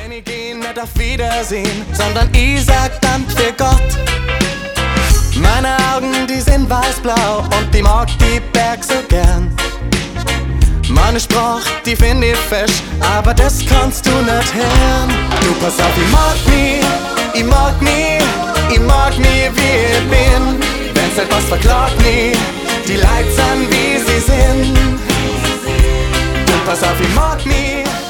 Wenn ich geh, nicht auf Wiedersehen, sondern ich sag dann für Gott. Meine Augen, die sind weißblau und ich mag die Berg so gern. Meine Sprache, die find ich fesch, aber das kannst du nicht hören. Du pass auf, ich mag mich, ich mag mich, ich mag mich wie ich bin. Wenn's etwas verklagt mich, die Leute sind wie sie sind. Du pass auf, ich mag mich.